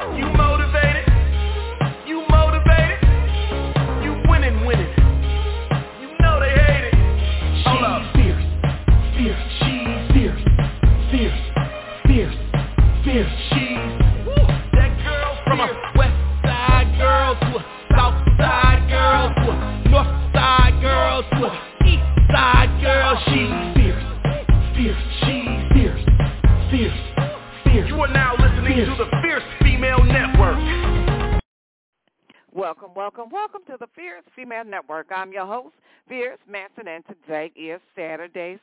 You motivated? You motivated? You winning. You know they hate it. Hold up. Fierce. She's fierce. She's that girl from a west side girl to a south side girl to a north side girl to a east side girl. She's fierce. She's fierce. You are now listening to the Fierce Female Network. Welcome to the Fierce Female Network. I'm your host, Fierce Manson, and today is Saturday,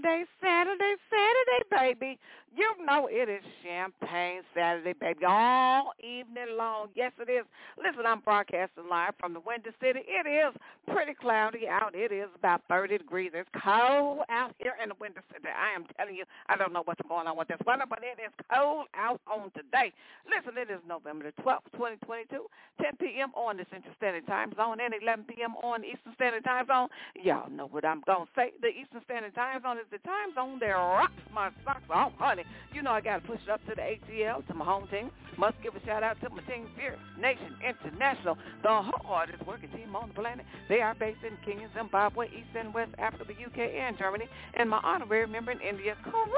baby. You know it is Champagne Saturday, baby, all evening long. Yes, it is. Listen, I'm broadcasting live from the Windy City. It is pretty cloudy out. It is about 30 degrees. It's cold out here in the Windy City. I am telling you, I don't know what's going on with this weather, but it is cold out on today. Listen, it is November the 12th, 2022, 10 p.m. on the Central Standard Time Zone and 11 p.m. on the Eastern Standard Time Zone. Y'all know what I'm going to say. The Eastern Standard Time Zone is the time zone that rocks my socks off, honey. You know I got to push it up to the ATL, to my home team. Must give a shout-out to my team, Fierce Nation International, the hardest working team on the planet. They are based in Kenya, Zimbabwe, East and West Africa, the UK, and Germany. And my honorary member in India,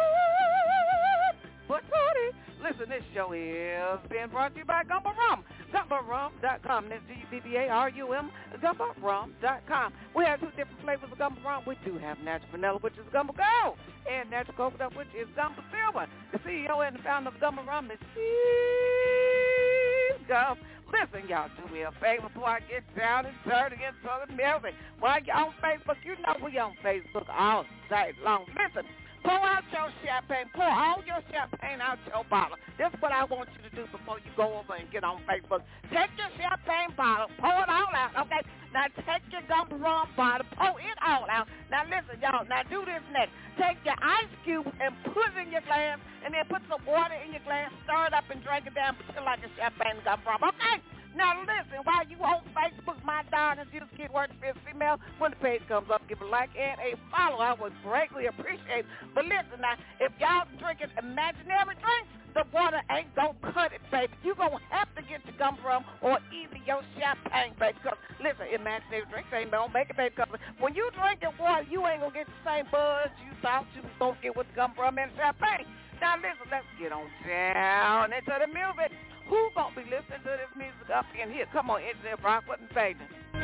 but listen, this show is being brought to you by Gumbo Rum. GumboRum.com. That's GUBBARUM, GumboRum.com. We have two different flavors of Gumbo Rum. We do have natural vanilla, which is Gumbo Gold, and natural coconut, which is Gumbo Silver. The CEO and the founder of Gumbo Rum is Steve Gumbo. Listen, y'all, do me a favor before I get down and dirty into the music. While you're on Facebook, you know we on Facebook all day long. Listen. Pour out your champagne. Pour all your champagne out your bottle. This is what I want you to do before you go over and get on Facebook. Take your champagne bottle. Pour it all out, okay? Now take your Gumbo Rum bottle. Pour it all out. Now listen, y'all. Now do this next. Take your ice cube and put it in your glass, and then put some water in your glass. Stir it up and drink it down. Pretend like a champagne Gumbo Rum, okay? Now listen, while you on Facebook, my darlings, use the keyword Fierce Female. When the page comes up, give a like and a follow. I would greatly appreciate it. But listen now, if y'all drinking imaginary drinks, the water ain't gonna cut it, baby. You gonna have to get your Gumbo Rum or either your champagne, baby. Because listen, imaginary drinks ain't gonna make it, baby. Because when you drinking water, you ain't gonna get the same buzz you thought you was gonna get with the Gumbo Rum and champagne. Now listen, let's get on down into the music. Who gonna be listening to this music up in here? Come on, Engineer Brock, what in baby?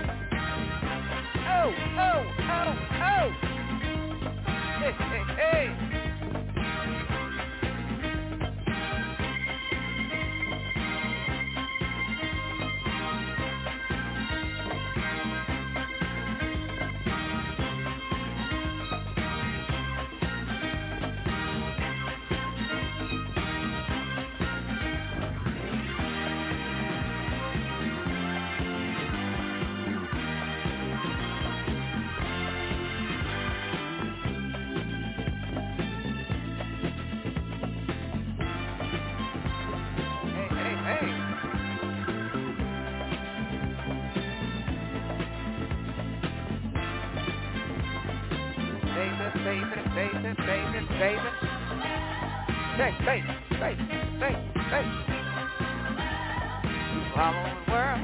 Oh. Hey. Baby. All over the world.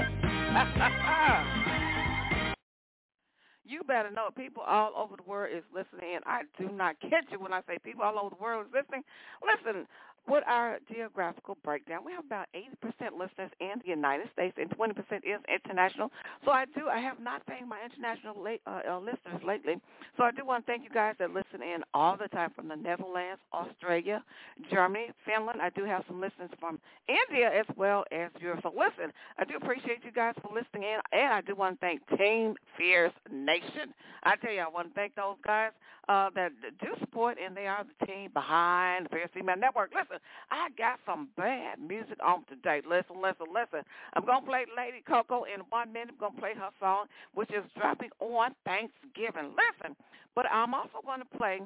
You better know people all over the world is listening, and I do not kid you when I say people all over the world is listening. Listen, with our geographical breakdown, we have about 80% listeners in the United States and 20% is international. So I have not thanked my international listeners lately. So I do want to thank you guys that listen in all the time from the Netherlands, Australia, Germany, Finland. I do have some listeners from India as well as Europe. So listen, I do appreciate you guys for listening in, and I do want to thank Team Fierce Nation. I tell you, I want to thank those guys that do support, and they are the team behind the Fierce Female Network. Listen, I got some bad music on today. Listen. I'm going to play Lady Coco in 1 minute. I'm going to play her song, which is dropping on Thanksgiving. Listen, but I'm also going to play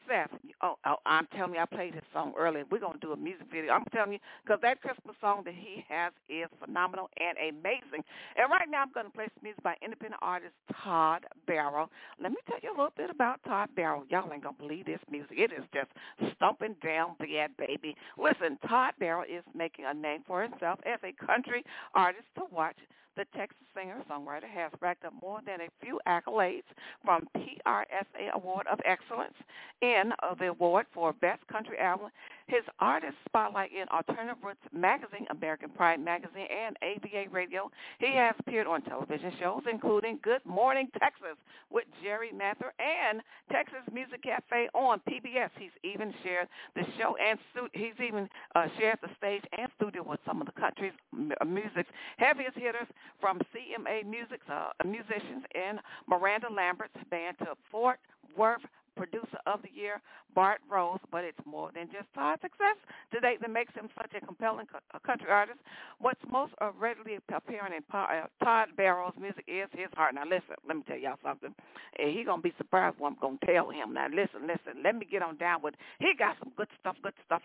Success. Oh, I'm telling you, I played his song earlier. We're going to do a music video. I'm telling you, because that Christmas song that he has is phenomenal and amazing. And right now I'm going to play some music by independent artist Todd Barrow. Let me tell you a little bit about Todd Barrow. Y'all ain't going to believe this music. It is just stomping down bad, baby. Listen, Todd Barrow is making a name for himself as a country artist to watch. The Texas singer-songwriter has racked up more than a few accolades from PRSA Award of Excellence in the award for Best Country Album. His artist spotlight in Alternative Roots Magazine, American Pride Magazine, and ABA Radio. He has appeared on television shows including Good Morning Texas with Jerry Mather and Texas Music Cafe on PBS. He's even shared the show and he's even shared the stage and studio with some of the country's music's heaviest hitters, from CMA Music's musicians and Miranda Lambert's band to Fort Worth Producer of the Year, Bart Rose. But it's more than just Todd's success to date that makes him such a compelling country artist. What's most readily apparent in Todd Barrow's music is his heart. Now, listen, let me tell y'all something. He's going to be surprised what I'm going to tell him. Now, listen, let me get on down with it. He got some good stuff.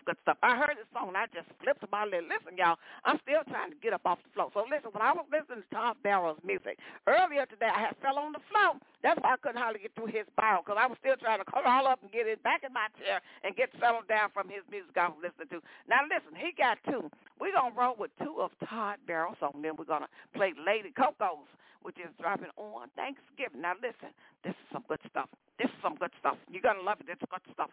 I heard this song, and I just flipped about it. Listen, y'all, I'm still trying to get up off the floor. So, listen, when I was listening to Todd Barrow's music earlier today, I had fell on the floor. That's why I couldn't hardly get through his bio, because I was still trying to come all up and get it back in my chair and get settled down from his music I was listening to. Now, listen, he got two. We're going to roll with two of Todd Barrow's songs, then we're going to play Lady Coco's, which is dropping on Thanksgiving. Now, listen, this is some good stuff. You're going to love it. It's good stuff.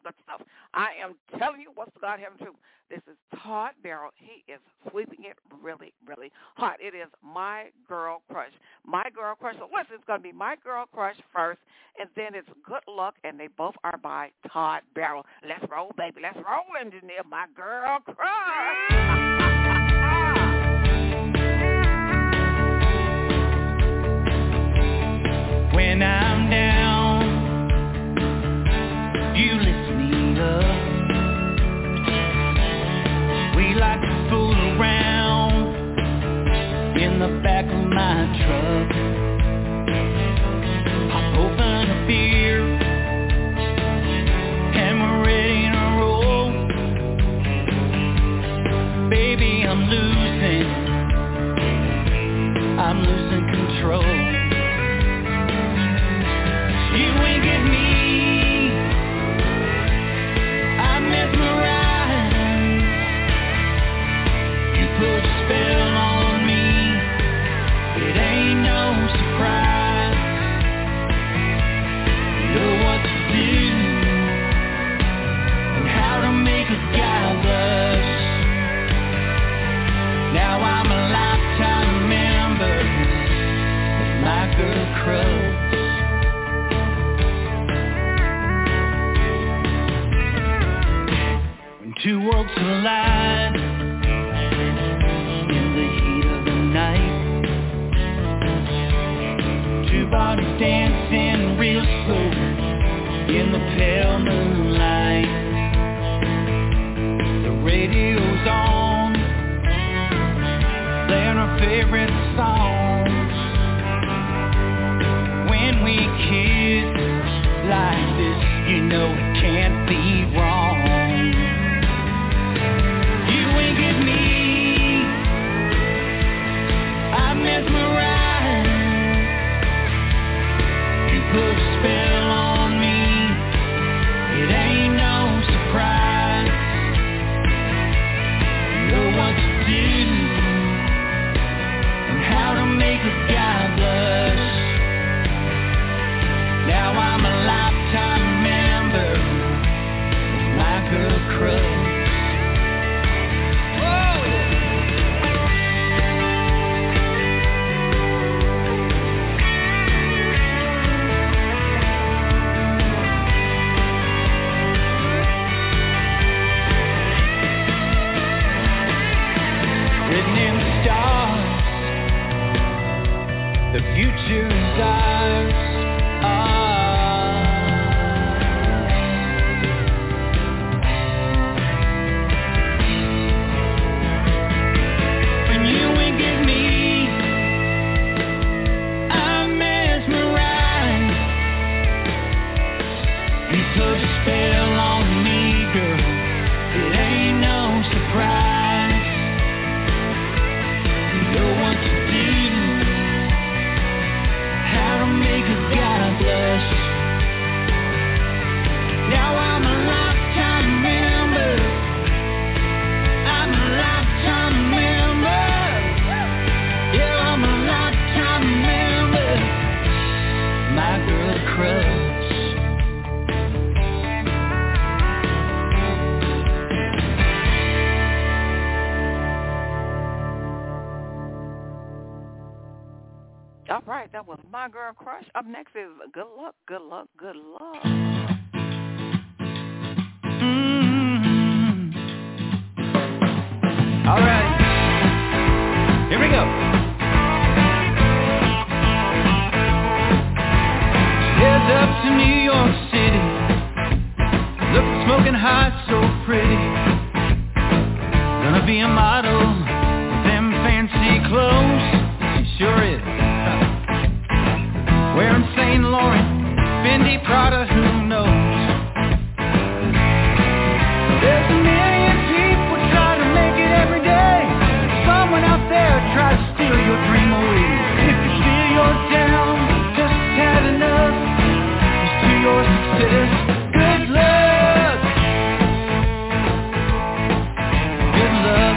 I am telling you what's God having true. This is Todd Barrow. He is sweeping it really, really hard. It is My Girl Crush. My Girl Crush. So listen, it's going to be My Girl Crush first, and then it's Good Luck, and they both are by Todd Barrow. Let's roll, baby. Let's roll, engineer. My Girl Crush. When I'm down, you lift me up. We like to fool around in the back of my truck. Pop open a beer and we're ready to roll. Baby, I'm losing control. You wink at me, I'm mesmerized. You put a spell on me, it ain't no surprise. You know what to do and how to make a guy blush. Now I'm a lifetime member of My Girl Crush. Two worlds collide in the heat of the night. Two bodies dancing real slow in the pale moonlight. The radio's on, playing our favorite songs. When we kiss like this, you know it can't be wrong. Mesmerized. You put a spell on me, it ain't no surprise. You know what to do and how to make a guy blush. Now I'm a lifetime member of My Girl Crush. The future is ours. When you wink at me, I'm mesmerized. You put a spell on All right, that was My Girl Crush. Up next is Good Luck, Good Luck, Good Luck. All right, here we go. Heads up to New York City, looking smoking hot, so pretty. Gonna be a model with them fancy clothes, she sure is. Wearing St. Laurent, Fendi, Prada, who knows? There's a million people trying to make it every day. Someone out there tries to steal your dream away. If you feel you're down, just had enough, it's to your success. Good luck. Good luck.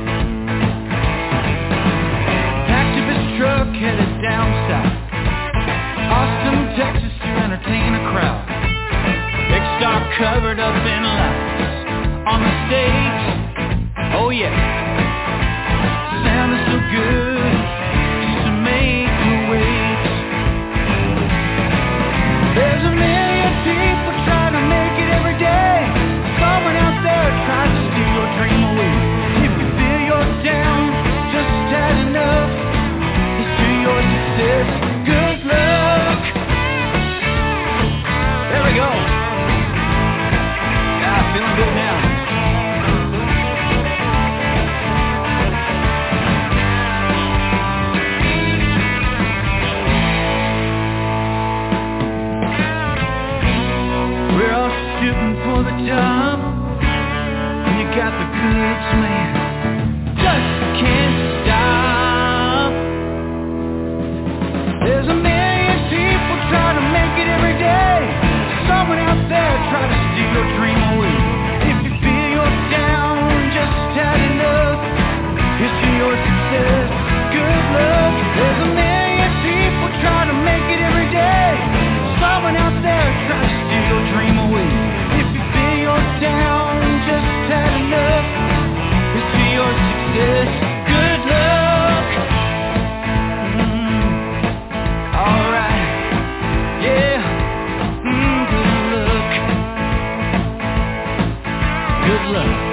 Packed up his truck, headed down south, Austin, Texas, to entertain a crowd. Big star covered up in lights on the stage. Oh yeah, sound is so good, just to make you wait. There's a million people trying to make it every day. Someone out there tries to steal your dream away. If you feel you're down, just had enough, it's to your success. Good luck. There we go. Yeah, feeling good now. We're all shooting for the top, and you got the goods, man, just can't stop. There's a million people trying to make it every day. Someone out there trying to steal your dream away. If you feel you're down, just had enough, here's to your success. Good luck. There's a million people trying to make it every day. Someone out there trying to steal your dream away. If you feel you're down, just had enough, here's to your success. Good luck. All right. Yeah. Good luck. Good luck.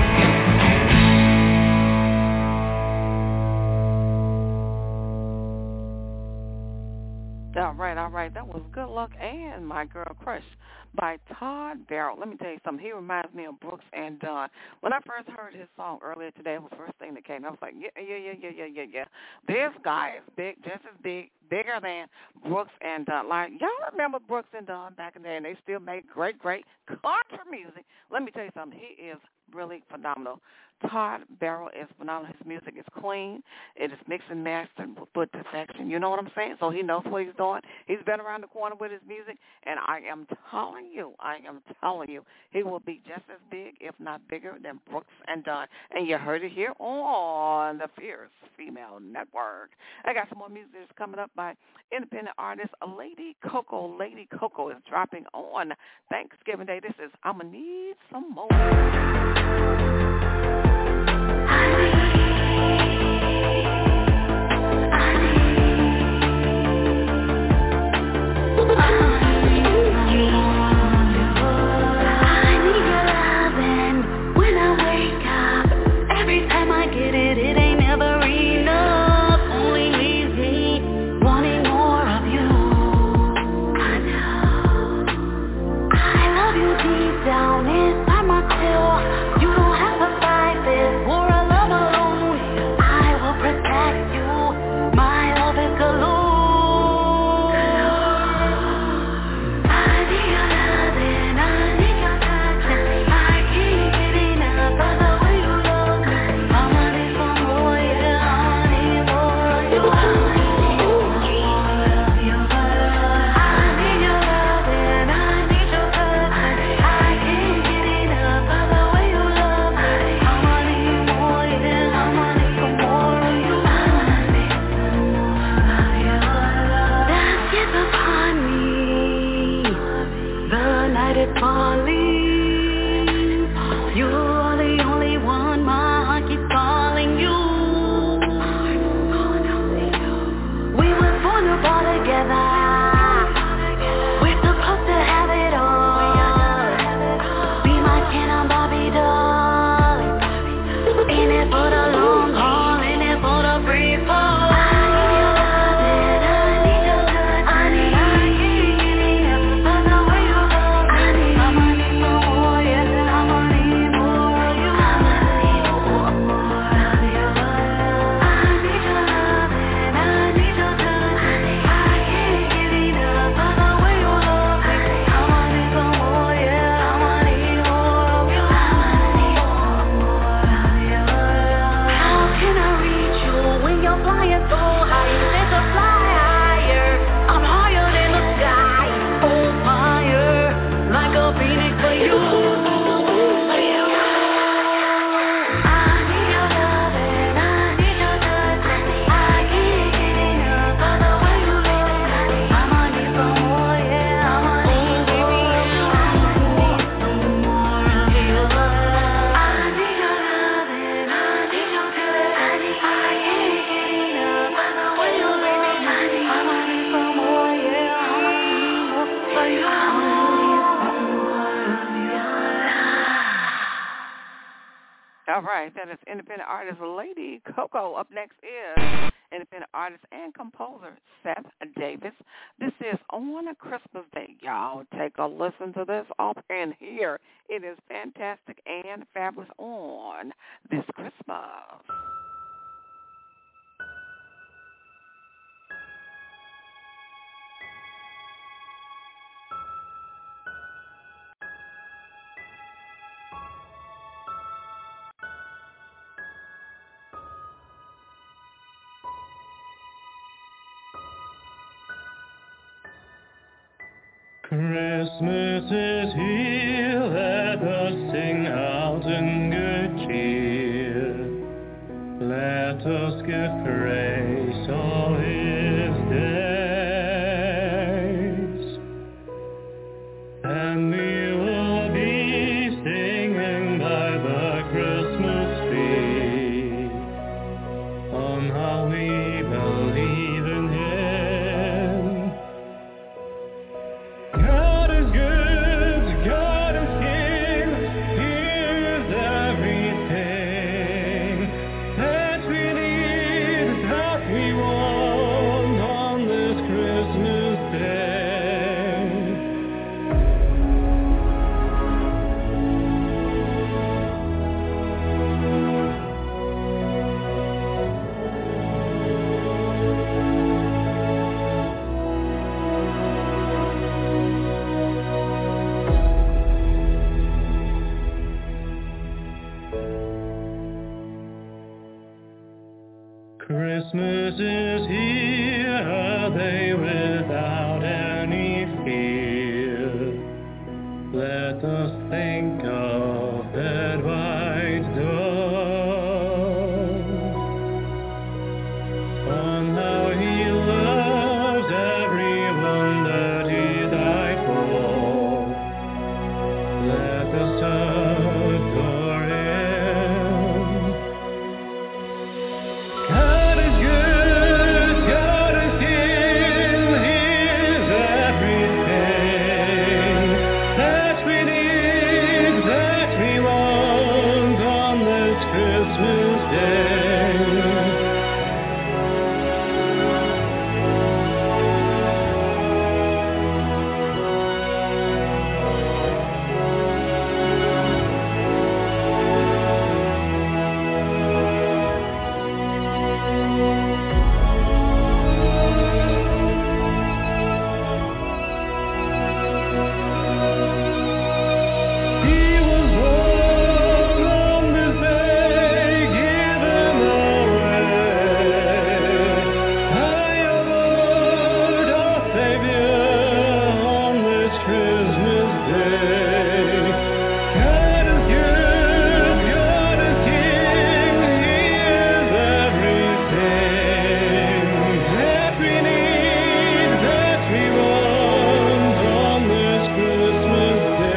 All right, that was Good Luck and My Girl Crush by Todd Barrow. Let me tell you something, he reminds me of Brooks and Dunn. When I first heard his song earlier today, it was the first thing that came. I was like, yeah. This guy is big, just as big, bigger than Brooks and Dunn. Like, y'all remember Brooks and Dunn back in the day, and they still make great country music. Let me tell you something, he is really phenomenal. Todd Barrow is phenomenal. His music is clean. It is mixed and mastered with perfection. You know what I'm saying? So he knows what he's doing. He's been around the corner with his music, and I am telling you, he will be just as big, if not bigger, than Brooks and Dunn. And you heard it here on the Fierce Female Network. I got some more music that's coming up by independent artist Lady Coco. Lady Coco is dropping on Thanksgiving Day. This is I'ma Need Some More. Down inside my core, you don't have right, that is independent artist Lady Coco. Up next is independent artist and composer Seth Davis. This is On a Christmas Day. Y'all take a listen to this up in here. It is fantastic and fabulous on this Christmas. Christmas is here, let us sing out in good cheer. Let us give praise all his days. And we will be singing by the Christmas tree on how we believe in him. God is good, God is King, He is everything that we need, that we want on this Christmas day. Christmas is here, a day without any fear. Let us think of that white dove, on how he loves everyone that he died for. Let us adore him. God is good, God is King, He is everything that we need, that we want on this Christmas day. He was born on this day, given away. I am Lord, our Savior, on this Christmas day. God is good, God is King, He is everything that we need, that we want on this Christmas day.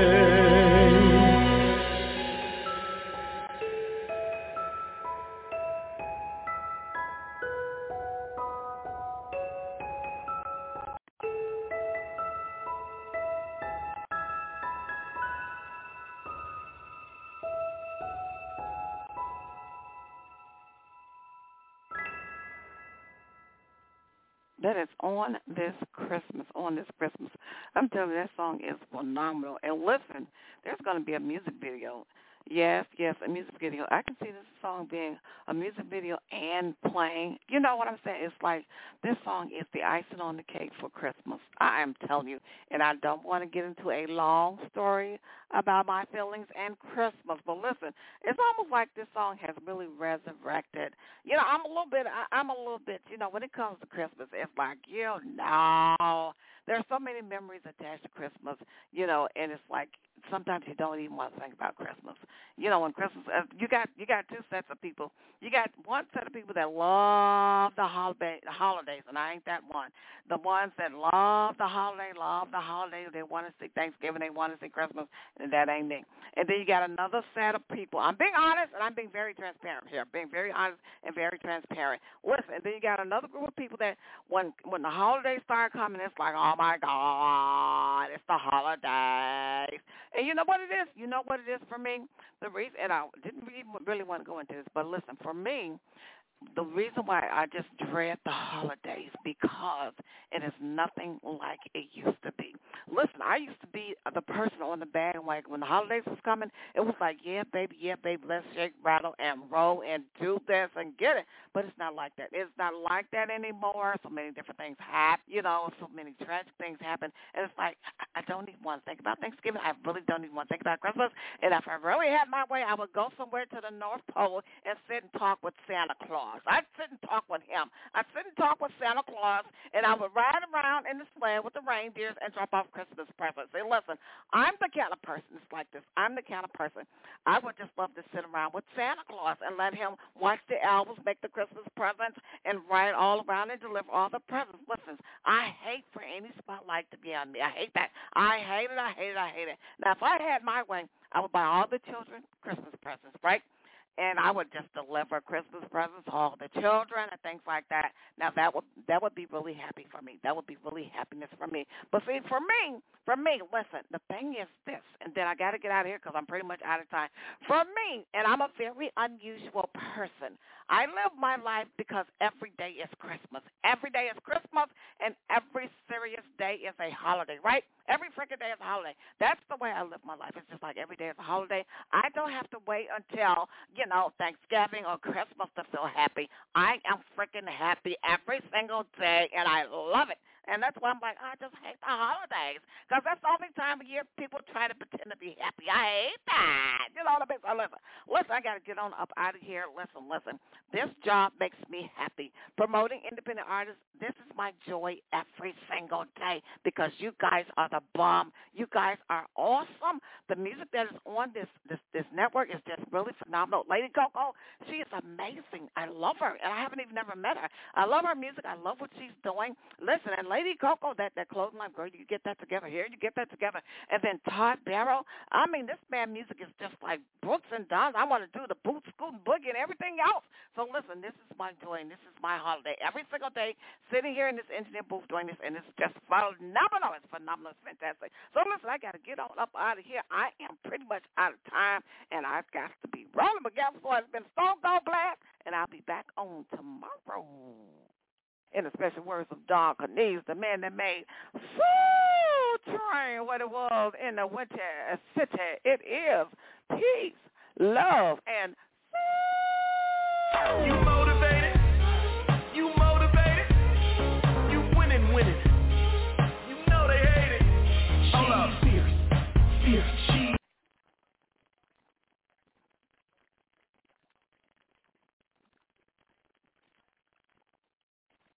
That is On This Christmas, On This Christmas. I'm telling you, that song is phenomenal. And listen, there's going to be a music video. Yes, a music video. I can see this song being a music video and playing. You know what I'm saying? It's like this song is the icing on the cake for Christmas. I am telling you. And I don't want to get into a long story about my feelings and Christmas. But listen, it's almost like this song has really resurrected. You know, I'm a little bit, when it comes to Christmas, it's like, there's so many memories attached to Christmas, and it's like sometimes you don't even want to think about Christmas. When Christmas, you got two sets of people. You got one set of people that love the holidays, and I ain't that one. The ones that love the holiday, they want to see Thanksgiving, they want to see Christmas, and that ain't me. And then you got another set of people. I'm being honest, and I'm being very transparent here. Being very honest and very transparent. Listen, and then you got another group of people that when the holidays start coming, it's like, oh, my God, it's the holidays. And you know what it is? You know what it is for me? The reason, and I didn't really want to go into this, but listen, for me, the reason why I just dread the holidays because it is nothing like it used to be. Listen, I used to be the person on the bandwagon when the holidays was coming. It was like, yeah, baby, let's shake, rattle, and roll and do this and get it. But it's not like that. It's not like that anymore. So many different things happen, so many tragic things happen. And it's like, I don't even want to think about Thanksgiving. I really don't even want to think about Christmas. And if I really had my way, I would go somewhere to the North Pole and sit and talk with Santa Claus. I'd sit and talk with him. I'd sit and talk with Santa Claus, and I would ride around in the sleigh with the reindeers and drop off Christmas presents. Say, listen, I'm the kind of person that's like this. I'm the kind of person. I would just love to sit around with Santa Claus and let him watch the elves make the Christmas presents and ride all around and deliver all the presents. Listen, I hate for any spotlight to be on me. I hate that. I hate it. Now, if I had my way, I would buy all the children Christmas presents, right? And I would just deliver Christmas presents to all the children and things like that. Now, that would be really happy for me. That would be really happiness for me. But see, for me, listen, the thing is this, and then I got to get out of here because I'm pretty much out of time. For me, and I'm a very unusual person, I live my life because every day is Christmas. Every day is Christmas, and every serious day is a holiday, right? Every freaking day is a holiday. That's the way I live my life. It's just like every day is a holiday. I don't have to wait until, Thanksgiving or Christmas to feel happy. I am freaking happy every single day, and I love it. And that's why I'm like, I just hate the holidays because that's the only time of year people try to pretend to be happy. I hate that. You know what I mean? So listen, I got to get on up out of here. Listen. This job makes me happy. Promoting independent artists, this is my joy every single day because you guys are the bomb. You guys are awesome. The music that is on this network is just really phenomenal. Lady Coco, she is amazing. I love her, and I haven't even never met her. I love her music. I love what she's doing. Listen, and Lady Coco, that clothing line, girl, you get that together here, you get that together. And then Todd Barrow, I mean, this man music is just like Brooks and Dunn. I want to do the boot, scoot, and boogie and everything else. So listen, this is my joy, and this is my holiday. Every single day, sitting here in this engineer booth doing this, and it's just phenomenal. It's phenomenal. It's fantastic. So listen, I got to get on up out of here. I am pretty much out of time, and I've got to be rolling. But guess what? It's been Stone Cold Blast, and I'll be back on tomorrow. In the special words of Don Cornelius, the man that made Soul Train what it was in the Winter City. It is peace, love, and You motivate